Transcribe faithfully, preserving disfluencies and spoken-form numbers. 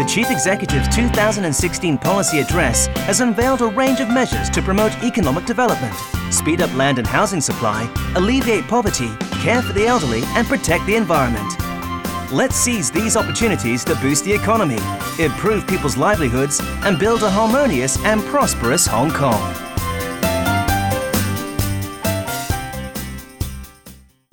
the Chief Executive's two thousand sixteen policy address has unveiled a range of measures to promote economic development, speed up land and housing supply, alleviate poverty, care for the elderly, and protect the environment. Let's seize these opportunities to boost the economy, improve people's livelihoods, and build a harmonious and prosperous Hong Kong.